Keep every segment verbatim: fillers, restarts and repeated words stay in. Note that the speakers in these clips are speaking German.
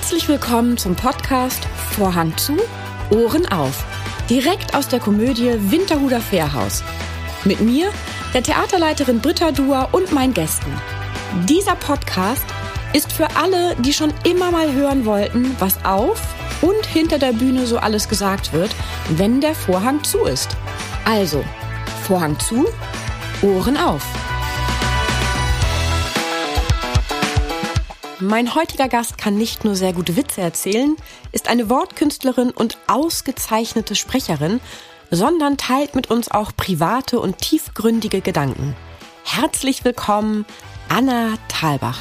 Herzlich willkommen zum Podcast Vorhang zu, Ohren auf. Direkt aus der Komödie Winterhuder Fährhaus. Mit mir, der Theaterleiterin Britta Duhr und meinen Gästen. Dieser Podcast ist für alle, die schon immer mal hören wollten, was auf und hinter der Bühne so alles gesagt wird, wenn der Vorhang zu ist. Also, Vorhang zu, Ohren auf. Mein heutiger Gast kann nicht nur sehr gute Witze erzählen, ist eine Wortkünstlerin und ausgezeichnete Sprecherin, sondern teilt mit uns auch private und tiefgründige Gedanken. Herzlich willkommen, Anna Thalbach.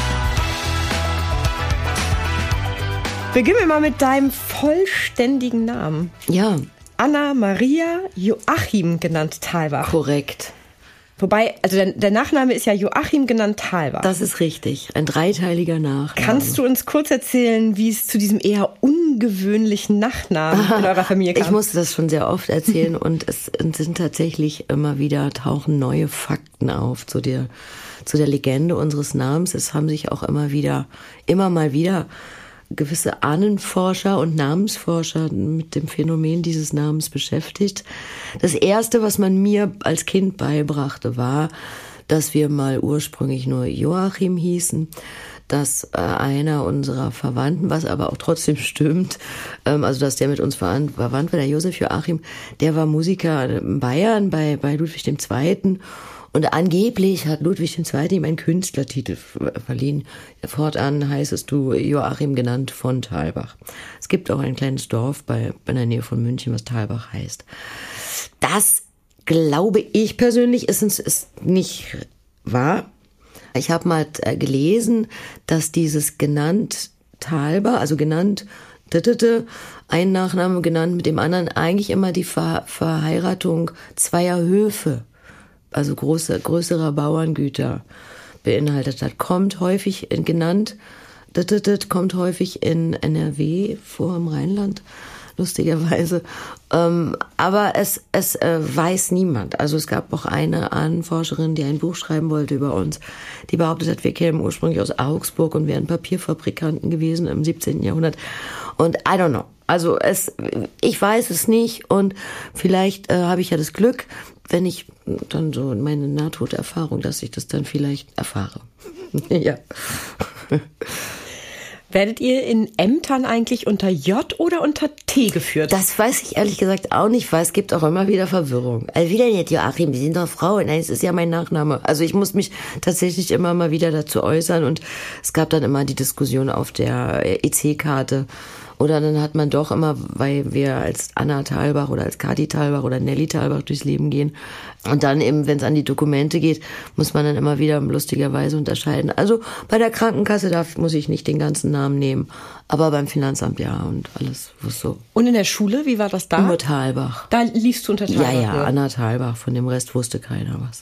Beginnen wir mal mit deinem vollständigen Namen. Ja. Anna Maria Joachim genannt Thalbach. Korrekt. Wobei, also der, der Nachname ist ja Joachim genannt Thalbach. Das ist richtig, ein dreiteiliger Nachname. Kannst du uns kurz erzählen, wie es zu diesem eher ungewöhnlichen Nachnamen in eurer Familie kam? Ich musste das schon sehr oft erzählen und es sind tatsächlich immer wieder, tauchen neue Fakten auf zu der, zu der Legende unseres Namens. Es haben sich auch immer wieder, immer mal wieder gewisse Ahnenforscher und Namensforscher mit dem Phänomen dieses Namens beschäftigt. Das Erste, was man mir als Kind beibrachte, war, dass wir mal ursprünglich nur Joachim hießen, dass äh, einer unserer Verwandten, was aber auch trotzdem stimmt, ähm, also dass der mit uns verwandt, verwandt war, der Josef Joachim, der war Musiker in Bayern bei, bei Ludwig der Zweite. Und angeblich hat Ludwig der Zweite ihm einen Künstlertitel verliehen. Fortan heißest du Joachim genannt von Thalbach. Es gibt auch ein kleines Dorf bei, in der Nähe von München, was Thalbach heißt. Das, glaube ich persönlich, ist, ist nicht wahr. Ich habe mal gelesen, dass dieses genannt Thalbach, also genannt ein Nachname genannt mit dem anderen, eigentlich immer die Ver- Verheiratung zweier Höfe, also große, größerer Bauerngüter beinhaltet hat. Kommt häufig in, genannt, das, das, das kommt häufig in N R W vor, im Rheinland, lustigerweise. Ähm, aber es, es äh, weiß niemand. Also es gab auch eine Ahnenforscherin, die ein Buch schreiben wollte über uns, die behauptet hat, wir kämen ursprünglich aus Augsburg und wären Papierfabrikanten gewesen im siebzehnten Jahrhundert. Und I don't know. Also es, ich weiß es nicht und vielleicht äh, habe ich ja das Glück, wenn ich dann so meine Nahtoderfahrung, dass ich das dann vielleicht erfahre. Ja. Werdet ihr in Ämtern eigentlich unter J oder unter T geführt? Das weiß ich ehrlich gesagt auch nicht, weil es gibt auch immer wieder Verwirrung. Also wieder nicht, Joachim, Sie sind doch Frau. Nein, es ist ja mein Nachname. Also ich muss mich tatsächlich immer mal wieder dazu äußern und es gab dann immer die Diskussion auf der E C-Karte. Oder dann hat man doch immer, weil wir als Anna Thalbach oder als Kati Thalbach oder Nelly Thalbach durchs Leben gehen. Und dann eben, wenn es an die Dokumente geht, muss man dann immer wieder lustigerweise unterscheiden. Also bei der Krankenkasse da muss ich nicht den ganzen Namen nehmen. Aber beim Finanzamt ja und alles was so. Und in der Schule, wie war das da? Nur Thalbach. Da liefst du unter Thalbach? Ja, ja, Anna Thalbach. Von dem Rest wusste keiner was.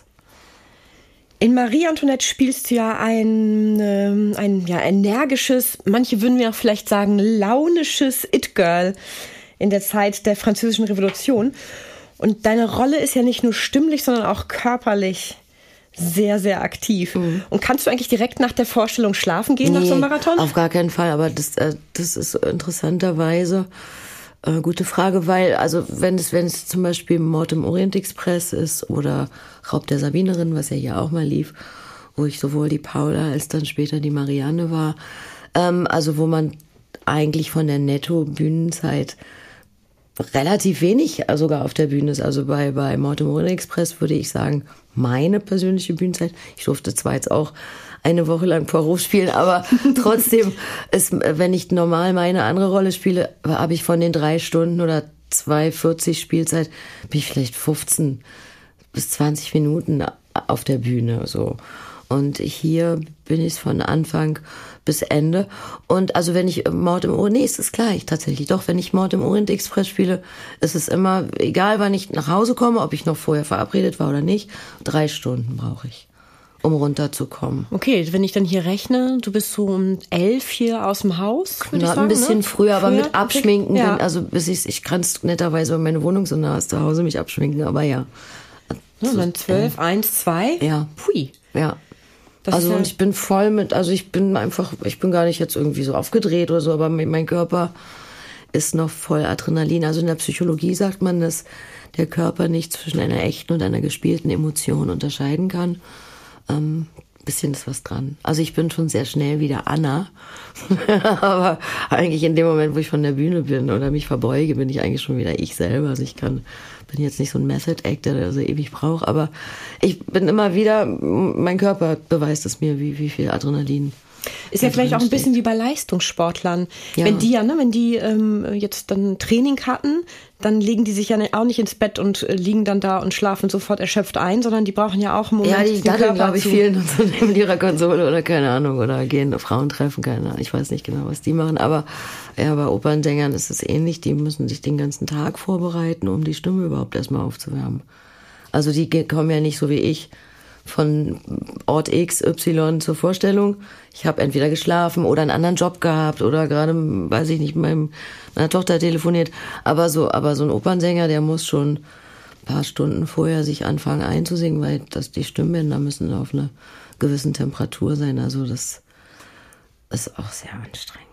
In Marie Antoinette spielst du ja ein, ähm, ein ja, energisches, manche würden mir auch vielleicht sagen, launisches It-Girl in der Zeit der Französischen Revolution. Und deine Rolle ist ja nicht nur stimmlich, sondern auch körperlich sehr, sehr aktiv. Mhm. Und kannst du eigentlich direkt nach der Vorstellung schlafen gehen, nee, nach so einem Marathon? Auf gar keinen Fall, aber das, äh, das ist interessanterweise Äh, gute Frage, weil, also wenn es wenn es zum Beispiel Mord im Orient Express ist oder Raub der Sabinerin, was ja hier auch mal lief, wo ich sowohl die Paula als dann später die Marianne war, ähm, also wo man eigentlich von der Netto-Bühnenzeit relativ wenig sogar auf der Bühne ist. Also bei, bei Mord im Orient Express würde ich sagen, meine persönliche Bühnenzeit, ich durfte zwar jetzt auch eine Woche lang Poirot spielen, aber trotzdem, ist, wenn ich normal meine andere Rolle spiele, habe ich von den drei Stunden oder zwei vierzig Spielzeit, bin ich vielleicht fünfzehn bis zwanzig Minuten auf der Bühne, so. Und hier bin ich von Anfang bis Ende. Und also wenn ich Mord im Orient, nee, ist es gleich tatsächlich. Doch, wenn ich Mord im Orient Express spiele, ist es immer, egal wann ich nach Hause komme, ob ich noch vorher verabredet war oder nicht, drei Stunden brauche ich, um runterzukommen. Okay, wenn ich dann hier rechne, du bist so um elf hier aus dem Haus, würde ich sagen, ein bisschen ne? früher, aber früher? mit Abschminken. Okay. Ja. Denn, also bis ich, ich kann es netterweise, weil meine Wohnung so nah ist, zu Hause mich abschminken, aber ja. Ja, dann zwölf, eins, zwei. Ja. Pui. Ja. Das also ja und ich bin voll mit, also ich bin einfach, ich bin gar nicht jetzt irgendwie so aufgedreht oder so, aber mein Körper ist noch voll Adrenalin. Also in der Psychologie sagt man, dass der Körper nicht zwischen einer echten und einer gespielten Emotion unterscheiden kann. Ähm, bisschen ist was dran. Also ich bin schon sehr schnell wieder Anna, aber eigentlich in dem Moment, wo ich von der Bühne bin oder mich verbeuge, bin ich eigentlich schon wieder ich selber. Also ich kann, bin jetzt nicht so ein Method Actor, der so ewig braucht, aber ich bin immer wieder, mein Körper beweist es mir, wie, wie viel Adrenalin. Ist ja vielleicht auch ein bisschen wie bei Leistungssportlern. Ja. Wenn die ja, ne, wenn die ähm, jetzt dann Training hatten, dann legen die sich ja auch nicht ins Bett und äh, liegen dann da und schlafen sofort erschöpft ein, sondern die brauchen ja auch einen Moment. Ja, die daddeln, glaube ich, vielen und so neben ihrer Konsole oder keine Ahnung, oder gehen Frauen treffen, keine Ahnung. Ich weiß nicht genau, was die machen, aber ja, bei Opernsängern ist es ähnlich. Die müssen sich den ganzen Tag vorbereiten, um die Stimme überhaupt erstmal aufzuwärmen. Also die kommen ja nicht so wie ich von Ort X Y zur Vorstellung. Ich habe entweder geschlafen oder einen anderen Job gehabt oder gerade, weiß ich nicht, mit meinem, meiner Tochter telefoniert. Aber so, aber so ein Opernsänger, der muss schon ein paar Stunden vorher sich anfangen einzusingen, weil das, die Stimmbänder müssen auf einer gewissen Temperatur sein. Also das ist auch sehr anstrengend.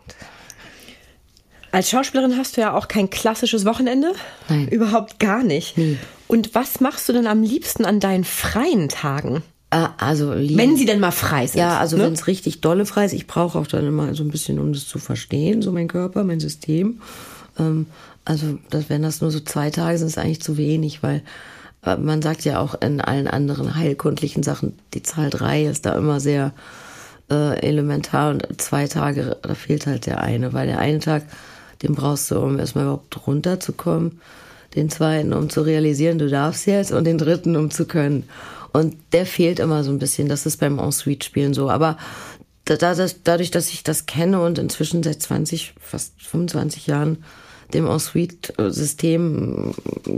Als Schauspielerin hast du ja auch kein klassisches Wochenende. Nein. Überhaupt gar nicht. Nie. Und was machst du denn am liebsten an deinen freien Tagen? Ah, also lieb. Wenn sie denn mal frei sind. Ja, also ne? wenn es richtig dolle frei ist. Ich brauche auch dann immer so ein bisschen, um das zu verstehen, so mein Körper, mein System. Ähm, also das, wenn das nur so zwei Tage sind, ist eigentlich zu wenig, weil äh, man sagt ja auch in allen anderen heilkundlichen Sachen, die Zahl drei ist da immer sehr äh, elementar und zwei Tage, da fehlt halt der eine, weil der eine Tag, den brauchst du, um erstmal überhaupt runterzukommen. Den zweiten, um zu realisieren, du darfst jetzt, und den dritten, um zu können. Und der fehlt immer so ein bisschen. Das ist beim En-Suite-Spielen so. Aber da, das, dadurch, dass ich das kenne und inzwischen seit zwanzig, fast fünfundzwanzig Jahren dem En-Suite-System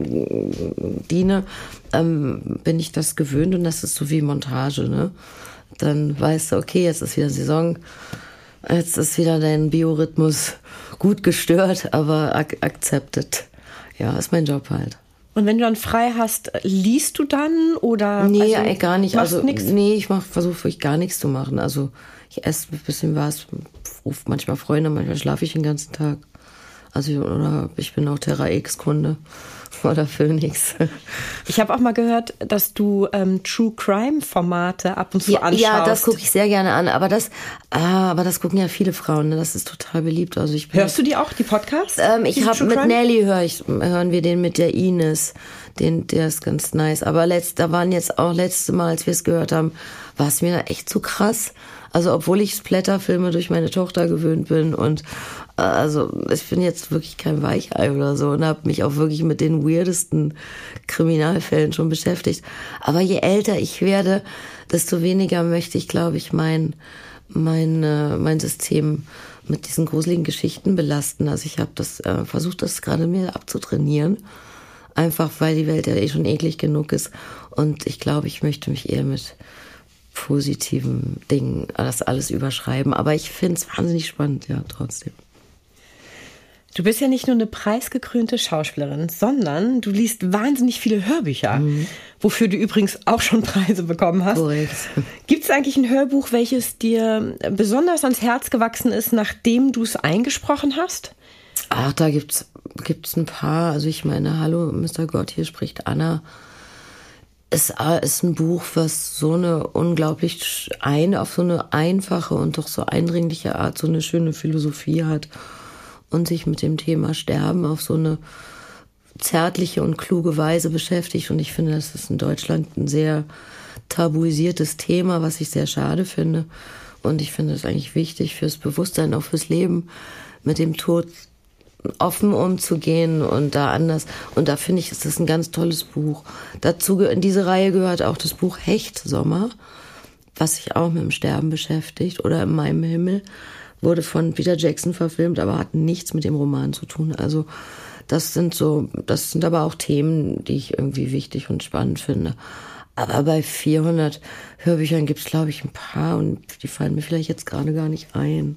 diene, ähm, bin ich das gewöhnt, und das ist so wie Montage, ne? Dann weißt du, okay, jetzt ist wieder Saison, jetzt ist wieder dein Biorhythmus gut gestört, aber ak- accepted. Ja, ist mein Job halt. Und wenn du dann frei hast, liest du dann oder? Nee, also, gar nicht. Machst also nix? Nee, ich versuche wirklich gar nichts zu machen. Also ich esse ein bisschen was, rufe manchmal Freunde, manchmal schlafe ich den ganzen Tag. Also oder ich bin auch Terra X-Kunde oder Phoenix. Ich habe auch mal gehört, dass du ähm, True Crime Formate ab und zu ja, anschaust. Ja, das gucke ich sehr gerne an. Aber das, ah, aber das gucken ja viele Frauen. Ne? Das ist total beliebt. Also ich bin, hörst du die auch, die Podcasts? Ähm, ich habe mit Nelly höre ich, hören wir den mit der Ines. Den, der ist ganz nice. Aber letzt, da waren jetzt auch letzte Mal, als wir es gehört haben, war es mir echt zu krass. Also obwohl ich Splatterfilme durch meine Tochter gewöhnt bin und äh, also ich bin jetzt wirklich kein Weichei oder so und habe mich auch wirklich mit den weirdesten Kriminalfällen schon beschäftigt. Aber je älter ich werde, desto weniger möchte ich, glaube ich, mein mein äh, mein System mit diesen gruseligen Geschichten belasten. Also ich habe das äh, versucht, das gerade mir abzutrainieren. Einfach weil die Welt ja eh schon eklig genug ist. Und ich glaube, ich möchte mich eher mit positiven Dingen das alles überschreiben. Aber ich finde es wahnsinnig spannend, ja, trotzdem. Du bist ja nicht nur eine preisgekrönte Schauspielerin, sondern du liest wahnsinnig viele Hörbücher, mhm. wofür du übrigens auch schon Preise bekommen hast. Korrekt. Gibt es eigentlich ein Hörbuch, welches dir besonders ans Herz gewachsen ist, nachdem du es eingesprochen hast? Ach, da gibt's gibt's ein paar. Also ich meine, hallo, Mister Gott, hier spricht Anna. Es ist ein Buch, was so eine unglaublich ein, auf so eine einfache und doch so eindringliche Art so eine schöne Philosophie hat und sich mit dem Thema Sterben auf so eine zärtliche und kluge Weise beschäftigt. Und ich finde, das ist in Deutschland ein sehr tabuisiertes Thema, was ich sehr schade finde. Und ich finde es eigentlich wichtig fürs Bewusstsein, auch fürs Leben, mit dem Tod offen umzugehen und da anders. Und da finde ich, ist das ein ganz tolles Buch. Dazu, in diese Reihe gehört auch das Buch Hechtsommer, was sich auch mit dem Sterben beschäftigt. Oder In meinem Himmel, wurde von Peter Jackson verfilmt, aber hat nichts mit dem Roman zu tun. Also das sind so, das sind aber auch Themen, die ich irgendwie wichtig und spannend finde. Aber bei vierhundert Hörbüchern gibt es, glaube ich, ein paar und die fallen mir vielleicht jetzt gerade gar nicht ein.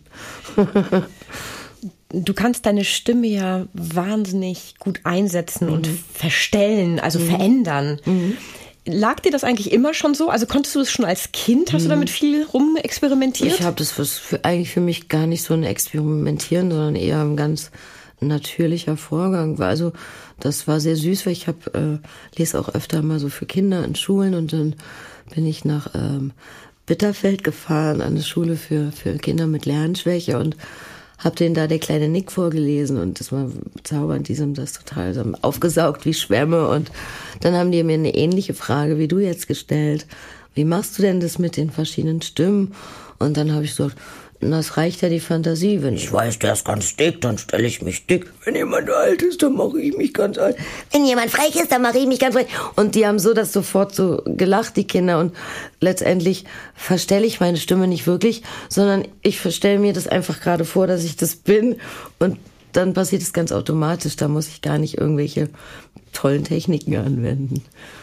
Du kannst deine Stimme ja wahnsinnig gut einsetzen mhm. und verstellen, also mhm. verändern. Mhm. lag dir das eigentlich immer schon so? Also konntest du das schon als Kind? Hast hm. du damit viel rumexperimentiert? Ich habe das für, eigentlich für mich gar nicht so ein Experimentieren, sondern eher ein ganz natürlicher Vorgang. Also das war sehr süß, weil ich habe äh, lese auch öfter mal so für Kinder in Schulen und dann bin ich nach ähm, Bitterfeld gefahren an eine Schule für für Kinder mit Lernschwäche und habe denen da Der kleine Nick vorgelesen und das war bezaubernd, die haben das total so aufgesaugt wie Schwämme und dann haben die mir eine ähnliche Frage wie du jetzt gestellt. Wie machst du denn das mit den verschiedenen Stimmen? Und dann habe ich gesagt, das reicht ja die Fantasie. Wenn ich weiß, der ist ganz dick, dann stelle ich mich dick. Wenn jemand alt ist, dann mache ich mich ganz alt. Wenn jemand frech ist, dann mache ich mich ganz frech. Und die haben so das sofort so gelacht, die Kinder. Und letztendlich verstelle ich meine Stimme nicht wirklich, sondern ich verstelle mir das einfach gerade vor, dass ich das bin. Und dann passiert es ganz automatisch. Da muss ich gar nicht irgendwelche tollen Techniken anwenden.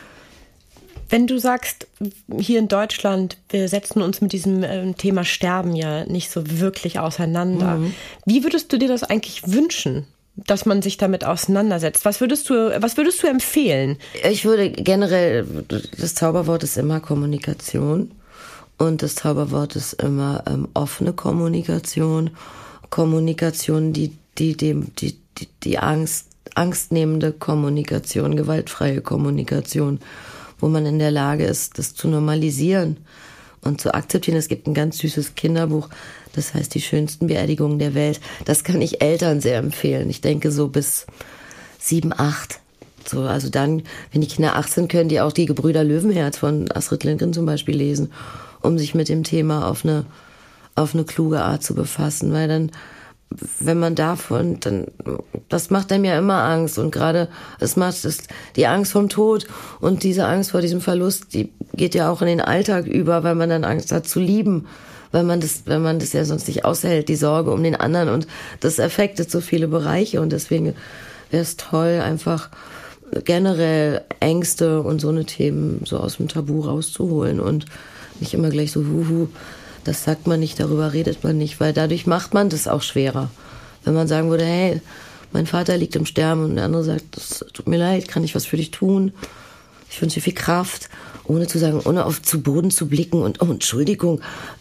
Wenn du sagst, hier in Deutschland, wir setzen uns mit diesem äh, Thema Sterben ja nicht so wirklich auseinander. Mhm. Wie würdest du dir das eigentlich wünschen, dass man sich damit auseinandersetzt? Was würdest du, was würdest du empfehlen? Ich würde generell, das Zauberwort ist immer Kommunikation und das Zauberwort ist immer ähm, offene Kommunikation. Kommunikation, die, die, dem, die, die, die Angst, angstnehmende Kommunikation, gewaltfreie Kommunikation, wo man in der Lage ist, das zu normalisieren und zu akzeptieren. Es gibt ein ganz süßes Kinderbuch, das heißt Die schönsten Beerdigungen der Welt. Das kann ich Eltern sehr empfehlen. Ich denke so bis sieben, acht. So, also dann, wenn die Kinder acht sind, können die auch die Gebrüder Löwenherz von Astrid Lindgren zum Beispiel lesen, um sich mit dem Thema auf eine, auf eine kluge Art zu befassen. Weil dann, wenn man davon, dann, das macht einem ja immer Angst und gerade, es macht es, die Angst vom Tod und diese Angst vor diesem Verlust, die geht ja auch in den Alltag über, weil man dann Angst hat zu lieben, weil man das, wenn man das ja sonst nicht aushält, die Sorge um den anderen und das affektet so viele Bereiche und deswegen wäre es toll, einfach generell Ängste und so eine Themen so aus dem Tabu rauszuholen und nicht immer gleich so huhu. Das sagt man nicht, darüber redet man nicht, weil dadurch macht man das auch schwerer. Wenn man sagen würde, hey, mein Vater liegt im Sterben und der andere sagt, das tut mir leid, kann ich was für dich tun? Ich wünsche dir viel Kraft, ohne zu sagen, ohne auf zu Boden zu blicken und oh, Entschuldigung.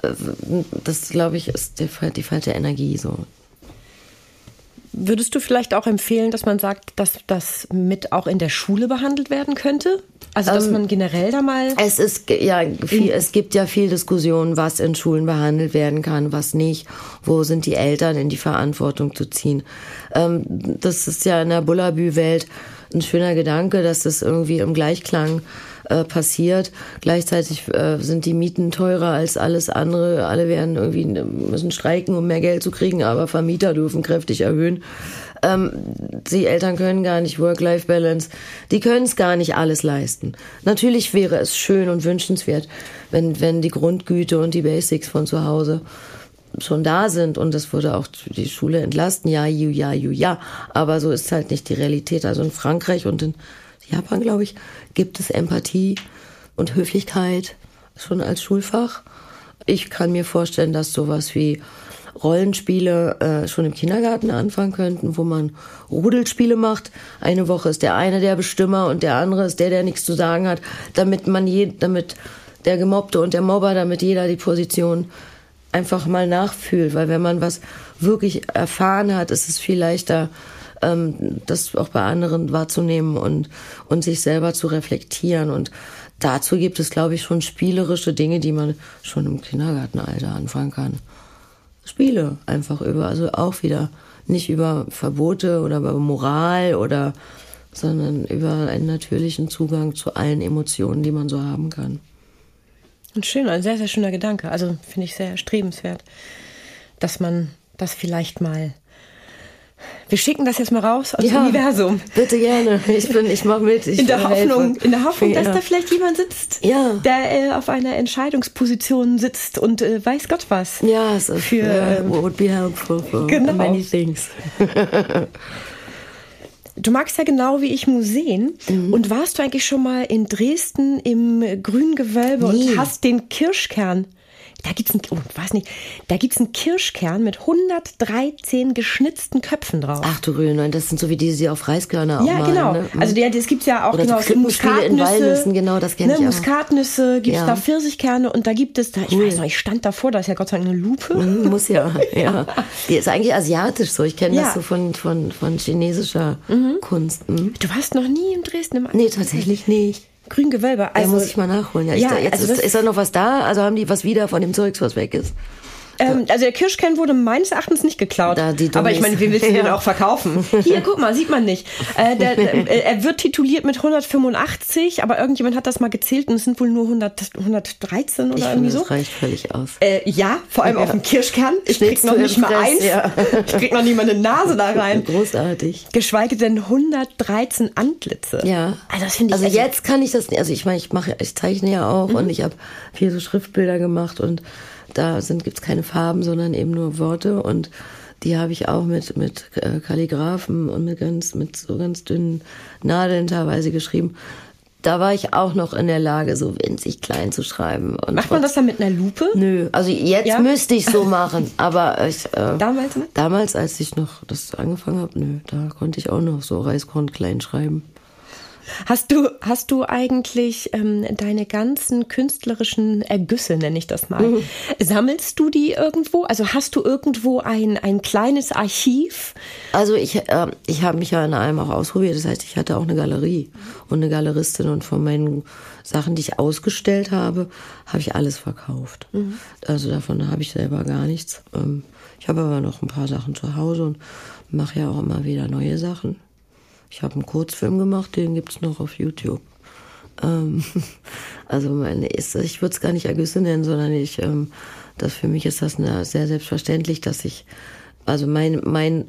Das, glaube ich, ist die, die falsche Energie so. Würdest du vielleicht auch empfehlen, dass man sagt, dass das mit auch in der Schule behandelt werden könnte? Also, dass ähm, man generell da mal... Es ist, ja, viel, es gibt ja viel Diskussion, was in Schulen behandelt werden kann, was nicht. Wo sind die Eltern in die Verantwortung zu ziehen? Ähm, das ist ja in der Bullabü-Welt ein schöner Gedanke, dass das irgendwie im Gleichklang äh, passiert. Gleichzeitig äh, sind die Mieten teurer als alles andere. Alle werden irgendwie, müssen streiken, um mehr Geld zu kriegen, aber Vermieter dürfen kräftig erhöhen. Ähm, die Eltern können gar nicht Work-Life-Balance. Die können es gar nicht alles leisten. Natürlich wäre es schön und wünschenswert, wenn, wenn die Grundgüte und die Basics von zu Hause schon da sind und das würde auch die Schule entlasten. Ja, ju, ja, ju, ja. Aber so ist halt nicht die Realität. Also in Frankreich und in Japan, glaube ich, gibt es Empathie und Höflichkeit schon als Schulfach. Ich kann mir vorstellen, dass sowas wie Rollenspiele äh, schon im Kindergarten anfangen könnten, wo man Rudelspiele macht. Eine Woche ist der eine der Bestimmer und der andere ist der, der nichts zu sagen hat, damit man je, damit der Gemobbte und der Mobber, damit jeder die Position einfach mal nachfühlt, weil wenn man was wirklich erfahren hat, ist es viel leichter, ähm, das auch bei anderen wahrzunehmen und, und sich selber zu reflektieren. Und dazu gibt es, glaube ich, schon spielerische Dinge, die man schon im Kindergartenalter anfangen kann. Spiele einfach über, also auch wieder nicht über Verbote oder über Moral oder, sondern über einen natürlichen Zugang zu allen Emotionen, die man so haben kann. Ein schöner, ein sehr, sehr schöner Gedanke. Also finde ich sehr erstrebenswert, dass man das vielleicht mal... Wir schicken das jetzt mal raus aus ja, dem Universum. Bitte gerne. Ich bin, ich mache mit. Ich in der Hoffnung, in der Hoffnung, dass ja. da vielleicht jemand sitzt, ja. der äh, auf einer Entscheidungsposition sitzt und äh, weiß Gott was. Ja, so für äh, would be helpful for genau. many things. Du magst ja genau wie ich Museen. Mhm. Und warst du eigentlich schon mal in Dresden im grünen Gewölbe Nie. und hast den Kirschkern Da gibt's einen, oh, weiß nicht, da gibt's einen Kirschkern mit hundertdreizehn geschnitzten Köpfen drauf. Ach du Grüne, das sind so wie die, die sie auf Reiskörner auch Ja, malen, genau. ne? Also der, das gibt's ja auch, Oder genau, es gibt Krippenspiele in Muskatnüsse. Walnüssen, genau, das kenne ne, ich auch. Muskatnüsse, gibt's Ja. da Pfirsichkerne und da gibt es, da, ich Cool. weiß noch, ich stand davor, da ist ja Gott sei Dank eine Lupe. Mhm, muss ja, ja. Die ist eigentlich asiatisch so. Ich kenne Ja. das so von, von, von chinesischer Kunst. Mhm. Du warst noch nie in Dresden im Nee, tatsächlich nicht. Grüngewölbe. Da Also, muss ich mal nachholen. Ja, ich, ja, da, jetzt also ist, das- ist da noch was da? Also haben die was wieder von dem Zeugs, was weg ist? Ähm, also der Kirschkern wurde meines Erachtens nicht geklaut. Da, die aber ich meine, wie willst du den Ja. auch verkaufen? Hier, guck mal, sieht man nicht. Äh, der, äh, er wird tituliert mit hundertfünfundachtzig, aber irgendjemand hat das mal gezählt und es sind wohl nur hundert, hundertdreizehn oder Ich irgendwie finde, so. das reicht völlig aus. Äh, ja, vor allem Ja. auf dem Kirschkern. Ich Schnitzt krieg noch du nicht im mal Fress, eins. ja. Ich krieg noch nicht mal eine Nase da rein. Großartig. Geschweige denn hundertdreizehn Antlitze. Ja. Also das finde ich. Also jetzt kann ich das nicht. Also ich meine, ich mache, ich zeichne ja auch Mhm. und ich habe viel so Schriftbilder gemacht und da sind gibt's keine Farben, sondern eben nur Worte und die habe ich auch mit mit äh, Kalligraphen und mit ganz mit so ganz dünnen Nadeln teilweise geschrieben. Da war ich auch noch in der Lage, so winzig klein zu schreiben. Und Macht man das dann mit einer Lupe? Nö, also jetzt Ja? müsste ich so machen, aber ich, äh, Damals nicht? damals, als ich noch das angefangen habe, nö, da konnte ich auch noch so Reiskorn klein schreiben. Hast du, hast du eigentlich ähm, deine ganzen künstlerischen Ergüsse, nenne ich das mal, Mhm. sammelst du die irgendwo? Also hast du irgendwo ein, ein kleines Archiv? Also ich, äh, ich habe mich ja in allem auch ausprobiert. Das heißt, ich hatte auch eine Galerie und eine Galeristin und von meinen Sachen, die ich ausgestellt habe, habe ich alles verkauft. Mhm. Also davon habe ich selber gar nichts. Ähm, ich habe aber noch ein paar Sachen zu Hause und mache ja auch immer wieder neue Sachen. Ich habe einen Kurzfilm gemacht, den gibt's noch auf YouTube. Ähm, also meine ist, ich würde es gar nicht Ergüsse nennen, sondern ich, ähm, das für mich ist das eine, sehr selbstverständlich, dass ich, also mein mein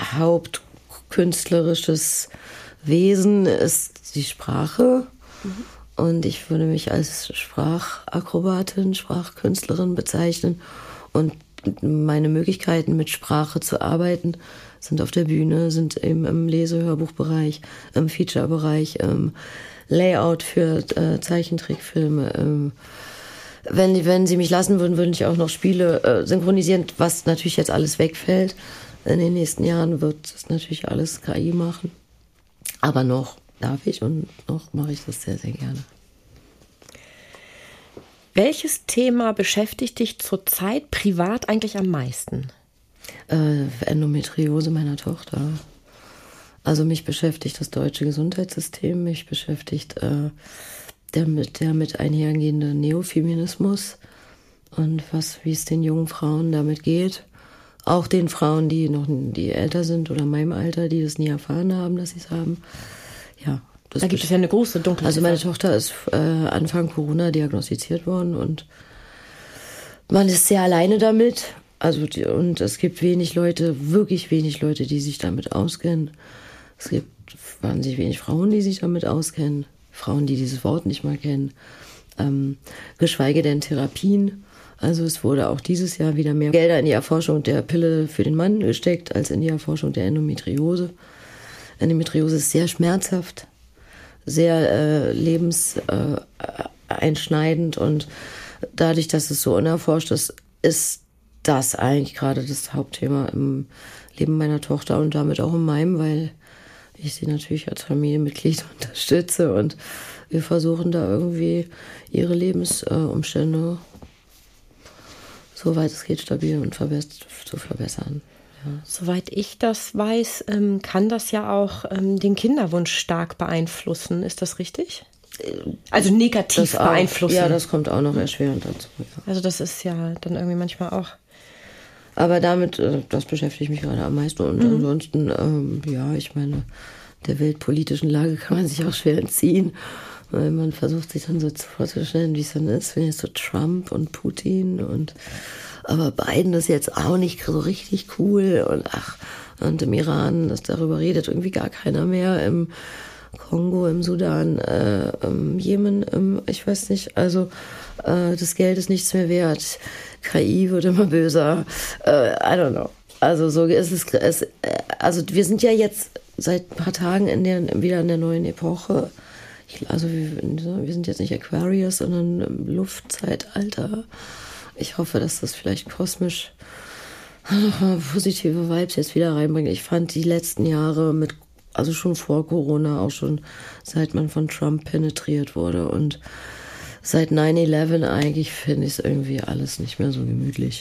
hauptkünstlerisches Wesen ist die Sprache. Mhm. Und ich würde mich als Sprachakrobatin, Sprachkünstlerin bezeichnen. Und meine Möglichkeiten, mit Sprache zu arbeiten, sind auf der Bühne, sind eben im Lese-Hörbuchbereich, im Feature-Bereich, im Layout für äh, Zeichentrickfilme. Ähm, wenn, wenn sie mich lassen würden, würde ich auch noch Spiele äh, synchronisieren, was natürlich jetzt alles wegfällt. In den nächsten Jahren wird es natürlich alles K I machen. Aber noch darf ich und noch mache ich das sehr, sehr gerne. Welches Thema beschäftigt dich zurzeit privat eigentlich am meisten? Äh, Endometriose meiner Tochter. Also mich beschäftigt das deutsche Gesundheitssystem, mich beschäftigt äh, der, mit, der mit einhergehende Neofeminismus und was, wie es den jungen Frauen damit geht. Auch den Frauen, die noch die älter sind oder meinem Alter, die das nie erfahren haben, dass sie es haben. Ja. Das Da gibt es ja eine große Dunkelheit. Also meine Tochter ist äh, Anfang Corona diagnostiziert worden und man ist sehr alleine damit. Also die, und es gibt wenig Leute, wirklich wenig Leute, die sich damit auskennen. Es gibt wahnsinnig wenig Frauen, die sich damit auskennen. Frauen, die dieses Wort nicht mal kennen. Ähm, geschweige denn Therapien. Also es wurde auch dieses Jahr wieder mehr Gelder in die Erforschung der Pille für den Mann gesteckt, als in die Erforschung der Endometriose. Endometriose ist sehr schmerzhaft, sehr äh, lebenseinschneidend äh, und dadurch, dass es so unerforscht ist, ist das eigentlich gerade das Hauptthema im Leben meiner Tochter und damit auch in meinem, weil ich sie natürlich als Familienmitglied unterstütze und wir versuchen da irgendwie ihre Lebensumstände, soweit es geht, stabil und verbess- zu verbessern. Ja. Soweit ich das weiß, ähm, kann das ja auch ähm, den Kinderwunsch stark beeinflussen. Ist das richtig? Also negativ Das auch, beeinflussen. ja, das kommt auch noch erschwerend dazu. Ja. Also das ist ja dann irgendwie manchmal auch. Aber damit, äh, das beschäftigt mich gerade am meisten. Und mhm. ansonsten, ähm, ja, ich meine, der weltpolitischen Lage kann man sich auch schwer entziehen. Weil man versucht sich dann so vorzustellen, wie es dann ist, wenn jetzt so Trump und Putin und aber Biden ist jetzt auch nicht so richtig cool und ach, und im Iran, dass darüber redet irgendwie gar keiner mehr, im Kongo, im Sudan, äh, im Jemen, im, ich weiß nicht, also äh, das Geld ist nichts mehr wert, K I wird immer böser, äh, I don't know. Also so ist es, es, also wir sind ja jetzt seit ein paar Tagen in der, wieder in der neuen Epoche. Ich, also wir, wir sind jetzt nicht Aquarius, sondern im Luftzeitalter. ich hoffe, dass das vielleicht kosmisch positive Vibes jetzt wieder reinbringt. Ich fand die letzten Jahre mit, also schon vor Corona, auch schon seit man von Trump penetriert wurde und seit nine eleven eigentlich finde ich es irgendwie alles nicht mehr so gemütlich.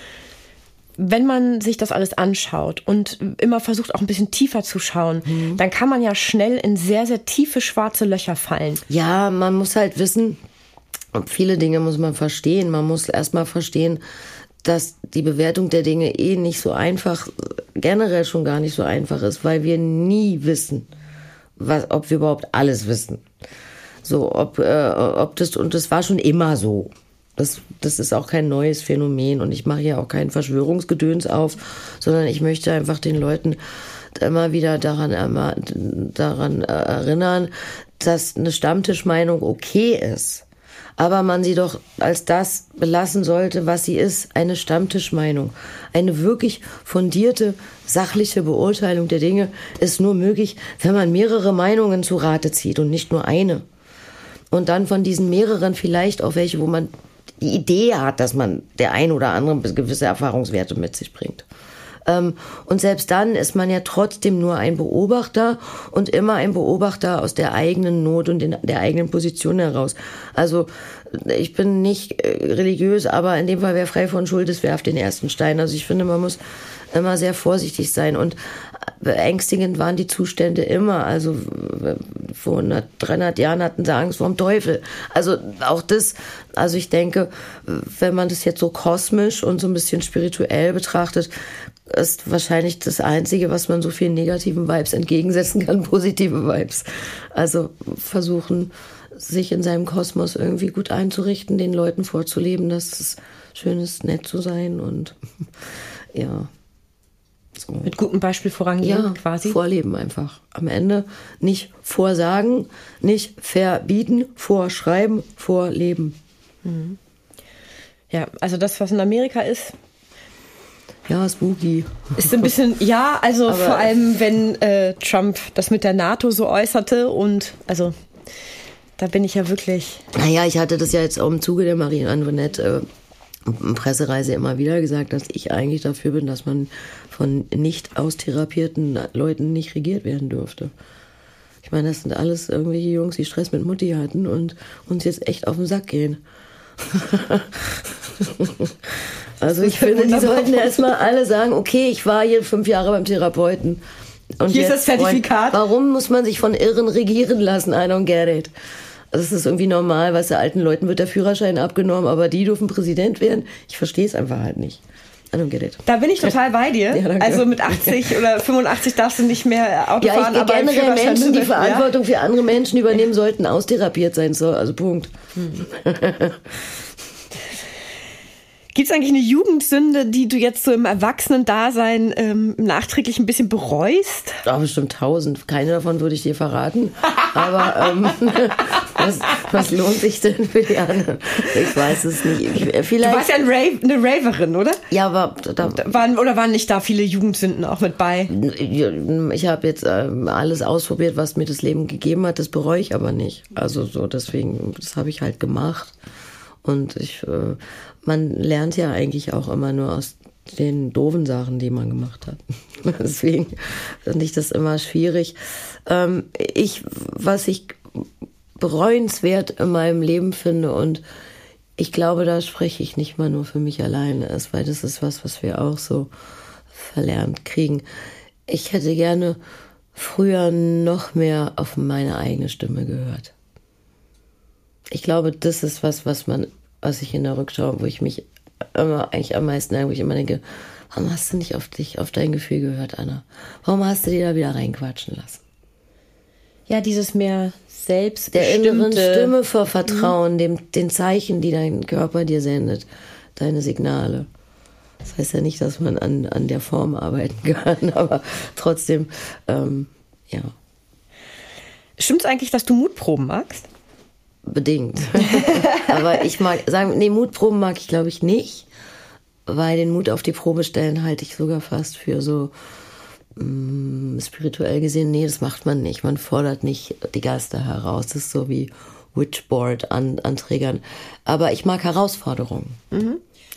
Wenn man sich das alles anschaut und immer versucht, auch ein bisschen tiefer zu schauen, mhm. dann kann man ja schnell in sehr, sehr tiefe schwarze Löcher fallen. Ja, man muss halt wissen, viele Dinge muss man verstehen. Man muss erstmal verstehen, dass die Bewertung der Dinge eh nicht so einfach, generell schon gar nicht so einfach ist, weil wir nie wissen, was, ob wir überhaupt alles wissen. So, ob, äh, ob das, und das war schon immer so. Das, das ist auch kein neues Phänomen und ich mache hier auch kein Verschwörungsgedöns auf, sondern ich möchte einfach den Leuten immer wieder daran, immer daran erinnern, dass eine Stammtischmeinung okay ist, aber man sie doch als das belassen sollte, was sie ist, eine Stammtischmeinung. Eine wirklich fundierte, sachliche Beurteilung der Dinge ist nur möglich, wenn man mehrere Meinungen zu Rate zieht und nicht nur eine. Und dann von diesen mehreren vielleicht auch welche, wo man die Idee hat, dass man der ein oder andere gewisse Erfahrungswerte mit sich bringt. Ähm, und selbst dann ist man ja trotzdem nur ein Beobachter und immer ein Beobachter aus der eigenen Not und in der eigenen Position heraus. Also ich bin nicht religiös, aber in dem Fall, wer frei von Schuld ist, werft den ersten Stein. Also ich finde, man muss immer sehr vorsichtig sein und beängstigend waren die Zustände immer. Also vor hundert, dreihundert Jahren hatten sie Angst vor dem Teufel. Also auch das, also ich denke, wenn man das jetzt so kosmisch und so ein bisschen spirituell betrachtet, ist wahrscheinlich das Einzige, was man so vielen negativen Vibes entgegensetzen kann, positive Vibes. Also versuchen, sich in seinem Kosmos irgendwie gut einzurichten, den Leuten vorzuleben, dass es schön ist, nett zu sein und ja. So. Mit gutem Beispiel vorangehen, ja, quasi. Vorleben einfach. Am Ende nicht vorsagen, nicht verbieten, vorschreiben, vorleben. Mhm. Ja, also das, was in Amerika ist. Ja, spooky. Ist ein bisschen, ja, also Aber vor allem, wenn äh, Trump das mit der NATO so äußerte und also da bin ich ja wirklich. Naja, ich hatte das ja jetzt auch im Zuge der Marie Antoinette äh, Pressereise immer wieder gesagt, dass ich eigentlich dafür bin, dass man von nicht austherapierten Leuten nicht regiert werden dürfte. Ich meine, das sind alles irgendwelche Jungs, die Stress mit Mutti hatten und uns jetzt echt auf den Sack gehen. Also ich finde, die sollten erstmal alle sagen, okay, ich war hier fünf Jahre beim Therapeuten. Und hier ist das Zertifikat. Warum muss man sich von Irren regieren lassen? I don't get it. Also es ist irgendwie normal, was der alten Leuten wird der Führerschein abgenommen, aber die dürfen Präsident werden. Ich verstehe es einfach halt nicht. I don't get it. Da bin ich total bei dir. Ja, also mit achtzig oder fünfundachtzig darfst du nicht mehr Auto ja, fahren. Ja, aber generell Menschen, die Verantwortung ja? für andere Menschen übernehmen sollten, austherapiert sein soll. Also Punkt. Hm. Gibt es eigentlich eine Jugendsünde, die du jetzt so im Erwachsenen-Dasein ähm, nachträglich ein bisschen bereust? Ja, bestimmt tausend. Keine davon würde ich dir verraten. Aber ähm, was, was lohnt sich denn für die anderen? Ich weiß es nicht. Ich, vielleicht, du warst ja ein Rave, eine Raverin, oder? Ja, aber... Da, waren, oder waren nicht da viele Jugendsünden auch mit bei? Ich habe jetzt äh, alles ausprobiert, was mir das Leben gegeben hat. Das bereue ich aber nicht. Also so deswegen, das habe ich halt gemacht. Und ich, äh, man lernt ja eigentlich auch immer nur aus den doofen Sachen, die man gemacht hat. Deswegen finde ich das immer schwierig. Ähm, ich, was ich bereuenswert in meinem Leben finde, und ich glaube, da spreche ich nicht mal nur für mich alleine, ist, weil das ist was, was wir auch so verlernt kriegen. Ich hätte gerne früher noch mehr auf meine eigene Stimme gehört. Ich glaube, das ist was, was man, was ich in der Rückschau, wo ich mich immer eigentlich am meisten, wo ich immer denke, warum hast du nicht auf dich, auf dein Gefühl gehört, Anna? Warum hast du dir da wieder reinquatschen lassen? Ja, dieses mehr selbst der inneren Stimme vor Vertrauen, mhm. dem, den Zeichen, die dein Körper dir sendet, deine Signale. Das heißt ja nicht, dass man an, an der Form arbeiten kann, aber trotzdem, ähm, ja. Stimmt's eigentlich, dass du Mutproben magst? Bedingt. Aber ich mag sagen, nee, Mutproben mag ich glaube ich nicht, weil den Mut auf die Probe stellen halte ich sogar fast für so mh, spirituell gesehen, nee, das macht man nicht. Man fordert nicht die Geister heraus. Das ist so wie Witchboard an, anträgern. Aber ich mag Herausforderungen. Mhm.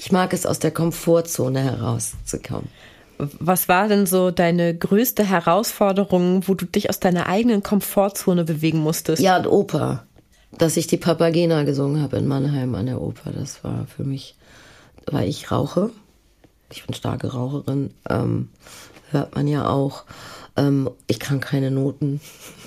Ich mag es, aus der Komfortzone herauszukommen. Was war denn so deine größte Herausforderung, wo du dich aus deiner eigenen Komfortzone bewegen musstest? Ja, Oper. Dass ich die Papagena gesungen habe in Mannheim an der Oper. Das war für mich, weil ich rauche. Ich bin starke Raucherin. Ähm, hört man ja auch. Ähm, ich kann keine Noten.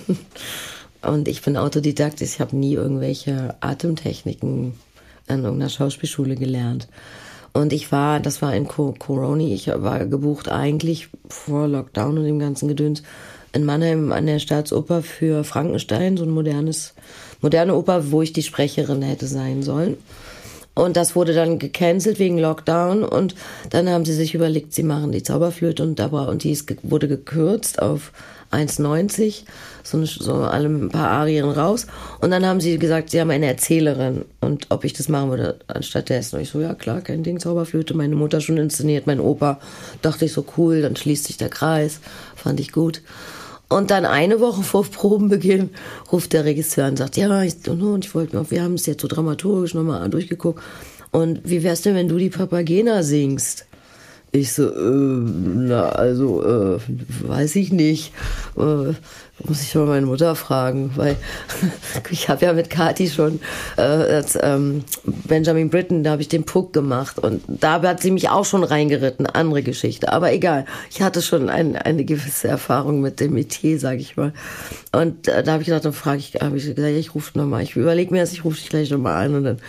Und ich bin Autodidakt. Ich habe nie irgendwelche Atemtechniken an irgendeiner Schauspielschule gelernt. Und ich war, das war in Coroni, ich war gebucht eigentlich vor Lockdown und dem ganzen Gedöns in Mannheim an der Staatsoper für Frankenstein, so ein modernes, moderne Oper, wo ich die Sprecherin hätte sein sollen. Und das wurde dann gecancelt wegen Lockdown und dann haben sie sich überlegt, sie machen die Zauberflöte und da war, und die ist, wurde gekürzt auf eins neunzig, so, eine, so alle ein paar Arien raus. Und dann haben sie gesagt, sie haben eine Erzählerin und ob ich das machen würde anstatt dessen. Und ich so, ja klar, kein Ding, Zauberflöte, meine Mutter schon inszeniert, mein Opa. Dachte ich so, cool, dann schließt sich der Kreis, fand ich gut. Und dann eine Woche vor Probenbeginn ruft der Regisseur und sagt, ja, ich, und ich wollte noch, wir haben es jetzt so dramaturgisch nochmal durchgeguckt. Und wie wär's denn, wenn du die Papagena singst? Ich so, äh, na, also, äh, weiß ich nicht. Äh, muss ich mal meine Mutter fragen, weil ich habe ja mit Kathi schon äh, als, ähm, Benjamin Britten, da habe ich den Puck gemacht und da hat sie mich auch schon reingeritten, andere Geschichte, aber egal, ich hatte schon ein, eine gewisse Erfahrung mit dem Metier, sage ich mal, und äh, da habe ich gedacht, dann frage ich, habe ich gesagt, ich rufe nochmal, ich überlege mir das, ich rufe dich gleich nochmal an und dann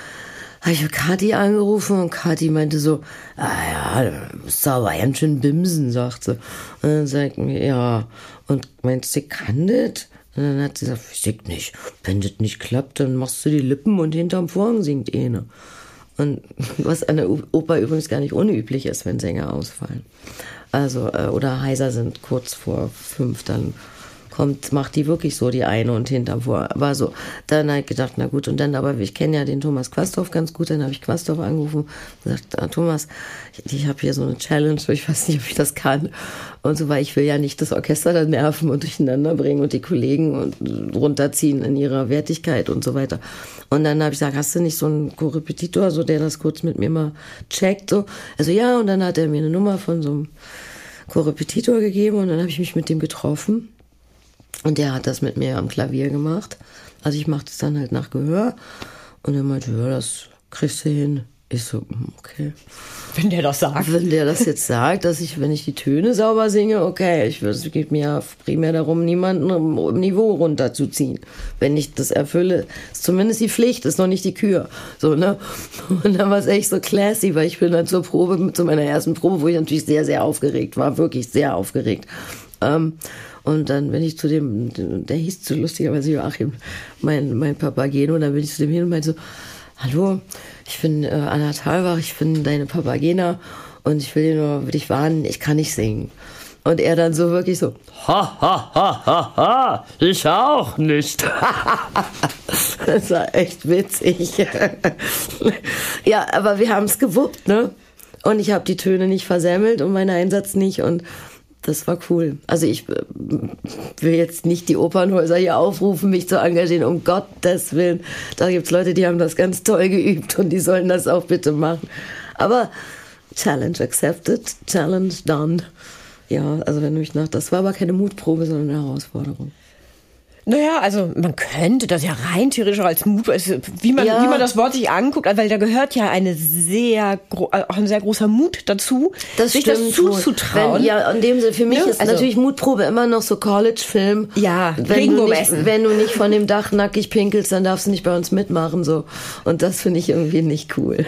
habe ich Kathi angerufen und Kathi meinte so, ah ja, du musst aber ganz schön bimsen, sagt sie. Und dann sagt mir, ja, und meinst du, kann das? Und dann hat sie gesagt, ich sag nicht, wenn das nicht klappt, dann machst du die Lippen und hinterm Vorhang singt eine. Und was an der Oper übrigens gar nicht unüblich ist, wenn Sänger ausfallen. Also, oder heiser sind kurz vor fünf, dann kommt, macht die wirklich so die eine und hinterm vor. Aber so, dann habe ich gedacht, na gut, und dann, aber ich kenne ja den Thomas Quasthoff ganz gut, dann habe ich Quasthoff angerufen und gesagt, ah, Thomas, ich, ich habe hier so eine Challenge, ich weiß nicht, ob ich das kann. Und so, weil ich will ja nicht das Orchester da nerven und durcheinander bringen und die Kollegen und runterziehen in ihrer Wertigkeit und so weiter. Und dann habe ich gesagt, hast du nicht so einen Korrepetitor, so der das kurz mit mir mal checkt, so. Also ja, und dann hat er mir eine Nummer von so einem Korrepetitor gegeben und dann habe ich mich mit dem getroffen. Und der hat das mit mir am Klavier gemacht. Also ich mache das dann halt nach Gehör. Und er meinte, ja, das kriegst du hin. Ich so, okay. Wenn der das sagt. Wenn der das jetzt sagt, dass ich, wenn ich die Töne sauber singe, okay. Ich, es geht mir ja primär darum, niemanden im Niveau runterzuziehen. Wenn ich das erfülle, ist zumindest die Pflicht, ist noch nicht die Kür. So, ne? Und dann war es echt so classy, weil ich bin dann zur Probe, zu meiner ersten Probe, wo ich natürlich sehr, sehr aufgeregt war. Wirklich sehr aufgeregt. Ähm, Und dann bin ich zu dem, der hieß so lustigerweise Joachim, mein, mein Papageno, und dann bin ich zu dem hin und meinte so, hallo, ich bin äh, Anna Thalbach, ich bin deine Papagena und ich will dir nur dich warnen, ich kann nicht singen. Und er dann so wirklich so, ha, ha, ha, ha, ha, ich auch nicht. Das war echt witzig. Ja, aber wir haben es gewuppt, ne? Und ich habe die Töne nicht versemmelt und meinen Einsatz nicht und das war cool. Also ich will jetzt nicht die Opernhäuser hier aufrufen, mich zu engagieren, um Gottes Willen. Da gibt's Leute, die haben das ganz toll geübt und die sollen das auch bitte machen. Aber Challenge accepted, Challenge done. Ja, also wenn du mich nach, das war aber keine Mutprobe, sondern eine Herausforderung. Naja, also man könnte das ja rein theoretisch auch als Mut, wie man, ja. wie man das Wort sich anguckt, weil da gehört ja eine sehr, auch ein sehr großer Mut dazu, das sich das zuzutrauen. Wenn, ja, in dem Sinne, für mich ja, ist also, natürlich Mutprobe immer noch so College-Film. Ja, wenn du, nicht, wenn du nicht von dem Dach nackig pinkelst, dann darfst du nicht bei uns mitmachen, so. Und das finde ich irgendwie nicht cool.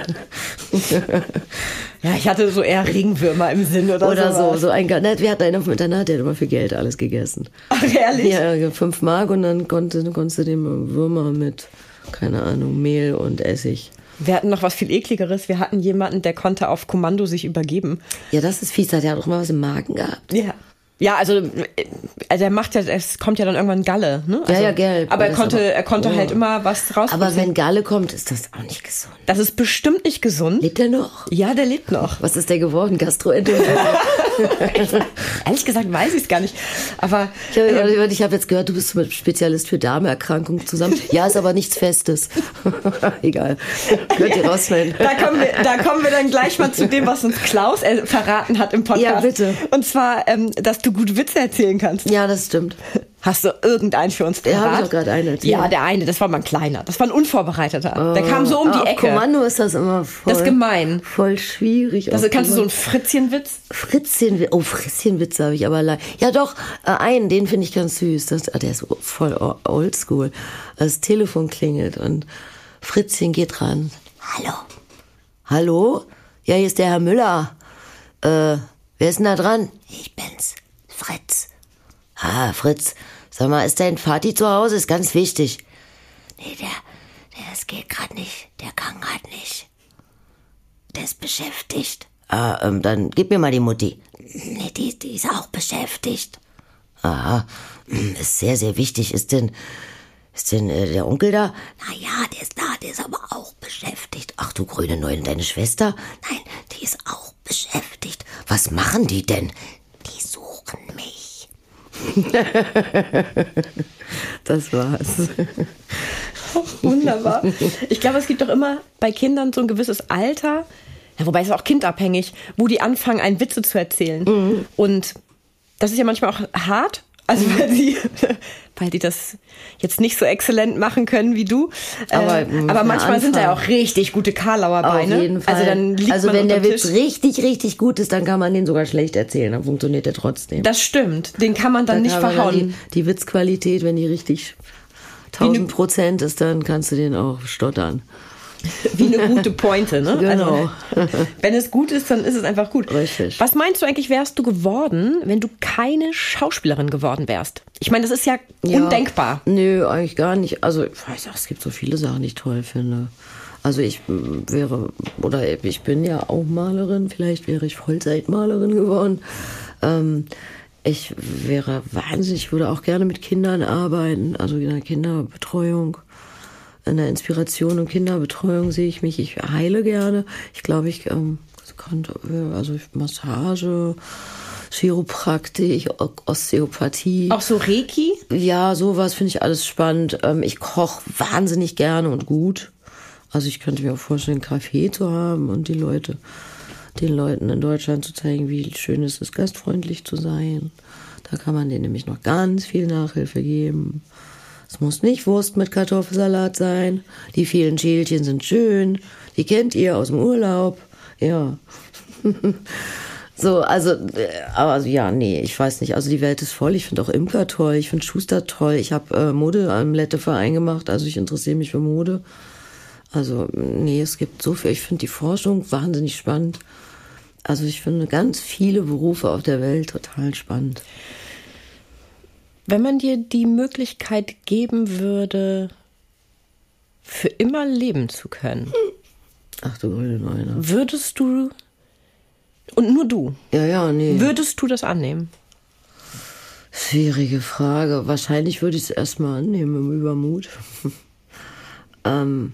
Ja, ich hatte so eher Regenwürmer im Sinn oder, oder so. Oder so, ein, wir hatten einen auf dem Internat, der hat immer für Geld alles gegessen. Ach, ehrlich? Ja, fünf Mark und dann konnte, konntest du dem Würmer mit, keine Ahnung, Mehl und Essig. Wir hatten noch was viel Ekligeres. Wir hatten jemanden, der konnte auf Kommando sich übergeben. Ja, das ist fies. Hat er auch mal was im Magen gehabt? Ja. Ja, also, also er macht ja, es kommt ja dann irgendwann Galle, ne? Also, ja, ja, gelb. Aber er konnte, aber, er konnte oh. halt immer was raus. Aber wenn Galle kommt, ist das auch nicht gesund. Das ist bestimmt nicht gesund. Lebt der noch? Ja, der lebt noch. Was ist der geworden? Gastroenterologe? Ehrlich gesagt weiß ich es gar nicht. Aber ich habe äh, ich hab jetzt gehört, du bist mit Spezialist für Darmerkrankungen zusammen. Ja, ist aber nichts Festes. Egal. Könnt ihr rausschneiden. Da kommen, wir, da kommen wir dann gleich mal zu dem, was uns Klaus äh, verraten hat im Podcast. Ja, bitte. Und zwar, ähm, dass du gut Witze erzählen kannst. Ja, das stimmt. Hast du irgendeinen für uns parat? Ja, habe ich doch gerade einen erzählt. Ja, der eine, das war mal ein kleiner. Das war ein unvorbereiteter. Oh, der kam so um die auf Ecke. Kommando ist das immer voll. Das ist gemein. Voll schwierig. Das, kannst du so einen Fritzchenwitz? Fritzchenwitz. Oh, Fritzchenwitz habe ich aber leider. Ja doch, äh, einen, den finde ich ganz süß. Das, der ist voll oldschool. Das Telefon klingelt und Fritzchen geht ran. Hallo. Hallo? Ja, hier ist der Herr Müller. Äh, wer ist denn da dran? Ich bin's. Fritz. Ah, Fritz, sag mal, ist dein Vati zu Hause? Ist ganz wichtig. Nee, der, der, das geht gerade nicht. Der kann gerade nicht. Der ist beschäftigt. Ah, ähm, dann gib mir mal die Mutti. Nee, die, die ist auch beschäftigt. Aha, ist sehr, sehr wichtig. Ist denn, ist denn äh, der Onkel da? Na ja, der ist da, der ist aber auch beschäftigt. Ach du grüne Neune, deine Schwester? Nein, die ist auch beschäftigt. Was machen die denn? Die suchen mich. Das war's. Wunderbar. Ich glaube, es gibt doch immer bei Kindern so ein gewisses Alter, ja, wobei es ist auch kindabhängig, wo die anfangen, einen Witze zu erzählen. Mhm. Und das ist ja manchmal auch hart, also weil die, weil die das jetzt nicht so exzellent machen können wie du. Aber, äh, aber manchmal sind da ja auch richtig gute Karlauer Beine. Auf jeden Fall. Also, dann liegt also man wenn der Tisch. Witz richtig, richtig gut ist, dann kann man den sogar schlecht erzählen. Dann funktioniert der trotzdem. Das stimmt. Den kann man dann, dann nicht verhauen. Dann die, die Witzqualität, wenn die richtig tausend Prozent ist, dann kannst du den auch stottern. Wie eine gute Pointe, ne? Genau. Also, wenn es gut ist, dann ist es einfach gut. Richtig. Was meinst du eigentlich, wärst du geworden, wenn du keine Schauspielerin geworden wärst? Ich meine, das ist ja, ja undenkbar. Nö, eigentlich gar nicht. Also, ich weiß auch, es gibt so viele Sachen, die ich toll finde. Also ich wäre, oder ich bin ja auch Malerin, vielleicht wäre ich Vollzeitmalerin geworden. Ähm, ich wäre wahnsinnig, ich würde auch gerne mit Kindern arbeiten, also in der Kinderbetreuung. In der Inspiration und Kinderbetreuung sehe ich mich. Ich heile gerne. Ich glaube, ich ähm, kann, also Massage, Chiropraktik, Osteopathie. Auch so Reiki? Ja, sowas finde ich alles spannend. Ähm, ich koche wahnsinnig gerne und gut. Also ich könnte mir auch vorstellen, einen Café zu haben und die Leute, den Leuten in Deutschland zu zeigen, wie schön es ist, gastfreundlich zu sein. Da kann man denen nämlich noch ganz viel Nachhilfe geben. Es muss nicht Wurst mit Kartoffelsalat sein. Die vielen Schälchen sind schön. Die kennt ihr aus dem Urlaub. Ja. So, also, aber ja, nee, ich weiß nicht. Also die Welt ist voll. Ich finde auch Imker toll. Ich finde Schuster toll. Ich habe äh, Mode am Letteverein gemacht. Also ich interessiere mich für Mode. Also nee, es gibt so viel. Ich finde die Forschung wahnsinnig spannend. Also ich finde ganz viele Berufe auf der Welt total spannend. Wenn man dir die Möglichkeit geben würde, für immer leben zu können, ach du grüne Neune, würdest du, und nur du, ja, ja, nee. würdest du das annehmen? Schwierige Frage. Wahrscheinlich würde ich es erstmal annehmen im Übermut. ähm,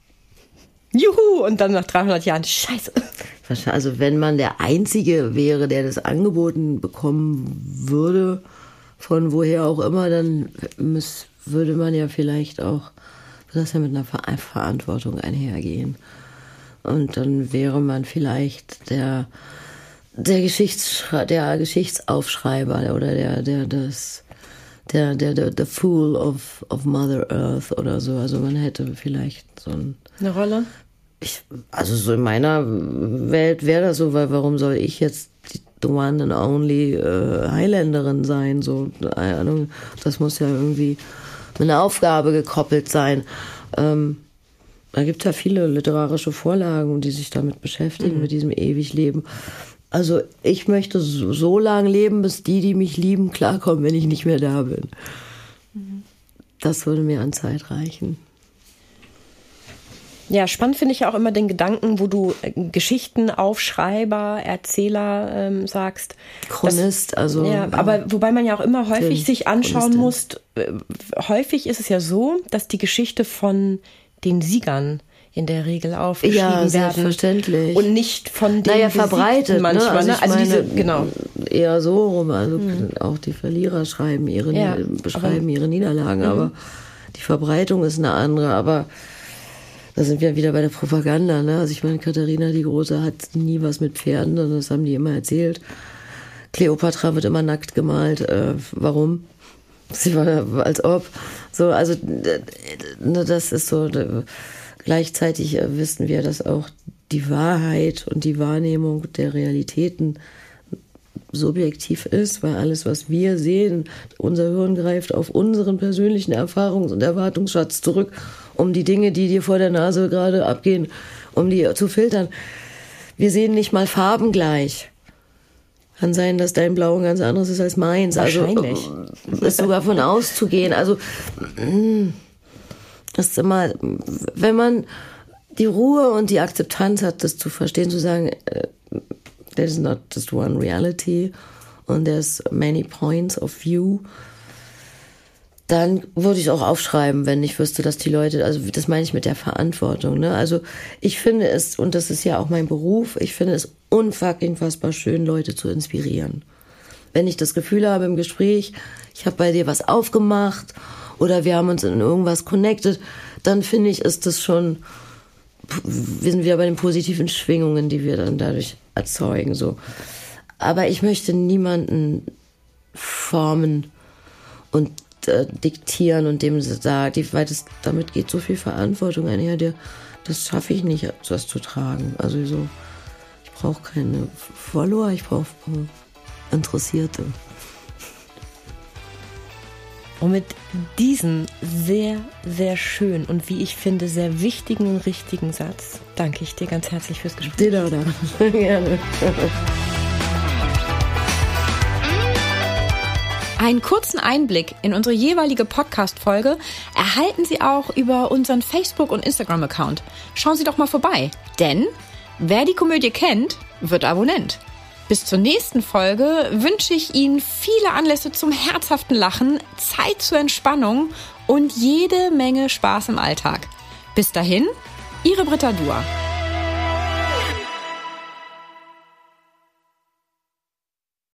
Juhu! Und dann nach dreihundert Jahren, Scheiße. Also wenn man der Einzige wäre, der das angeboten bekommen würde, von woher auch immer, dann muss, würde man ja vielleicht auch, das ja mit einer Ver- Verantwortung einhergehen. Und dann wäre man vielleicht der, der, Geschichtsschre- der Geschichtsaufschreiber oder der, der, das, der, der, der, the Fool of, of Mother Earth oder so. Also man hätte vielleicht so ein... Eine Rolle? Ich, also so in meiner Welt wäre das so, weil warum soll ich jetzt die the one and only äh, Highlanderin sein? So, das muss ja irgendwie mit einer Aufgabe gekoppelt sein. Ähm, da gibt es ja viele literarische Vorlagen, die sich damit beschäftigen, mhm. mit diesem Ewigleben. Also ich möchte so, so lange leben, bis die, die mich lieben, klarkommen, wenn ich nicht mehr da bin. Mhm. Das würde mir an Zeit reichen. Ja, spannend finde ich ja auch immer den Gedanken, wo du äh, Geschichtenaufschreiber, Erzähler ähm, sagst. Chronist, dass, also. Ja, ja, aber wobei man ja auch immer häufig Film, sich anschauen Chronistin. muss, äh, häufig ist es ja so, dass die Geschichte von den Siegern in der Regel aufgeschrieben ja, werden. Selbstverständlich. Und nicht von den naja, verbreitet manchmal. Ne? Also, ne? also meine, diese, genau. Eher so rum. Also hm. auch die Verlierer schreiben ihre, ja, beschreiben aber, ihre Niederlagen, mhm. aber die Verbreitung ist eine andere. Aber da sind wir wieder bei der Propaganda. Ne? Also ich meine, Katharina die Große hat nie was mit Pferden, sondern das haben die immer erzählt. Kleopatra wird immer nackt gemalt. Äh, warum? Sie war als ob. So, also das ist so. Gleichzeitig wissen wir, dass auch die Wahrheit und die Wahrnehmung der Realitäten subjektiv ist, weil alles, was wir sehen, unser Hirn greift auf unseren persönlichen Erfahrungs- und Erwartungsschatz zurück, um die Dinge, die dir vor der Nase gerade abgehen, um die zu filtern. Wir sehen nicht mal Farben gleich. Kann sein, dass dein Blau ein ganz anderes ist als meins. Wahrscheinlich. Also ist sogar von auszugehen. Also das ist immer, wenn man die Ruhe und die Akzeptanz hat, das zu verstehen, zu sagen, there's not just one reality and there's many points of view, dann würde ich es auch aufschreiben, wenn ich wüsste, dass die Leute, also das meine ich mit der Verantwortung, ne? Also ich finde es, und das ist ja auch mein Beruf, ich finde es unfucking fassbar schön, Leute zu inspirieren. Wenn ich das Gefühl habe im Gespräch, ich habe bei dir was aufgemacht oder wir haben uns in irgendwas connected, dann finde ich, ist das schon, wir sind wieder bei den positiven Schwingungen, die wir dann dadurch erzeugen, so. Aber ich möchte niemanden formen und äh, diktieren und dem sagen, weil das, damit geht so viel Verantwortung einher, der, das schaffe ich nicht, das zu tragen. Also so, ich brauche keine Follower, ich brauche Interessierte. Und mit diesem sehr, sehr schönen und wie ich finde, sehr wichtigen und richtigen Satz danke ich dir ganz herzlich fürs Gespräch. Dir oder? Gerne. Einen kurzen Einblick in unsere jeweilige Podcast-Folge erhalten Sie auch über unseren Facebook- und Instagram-Account. Schauen Sie doch mal vorbei, denn wer die Komödie kennt, wird Abonnent. Bis zur nächsten Folge wünsche ich Ihnen viele Anlässe zum herzhaften Lachen, Zeit zur Entspannung und jede Menge Spaß im Alltag. Bis dahin, Ihre Britta Dua.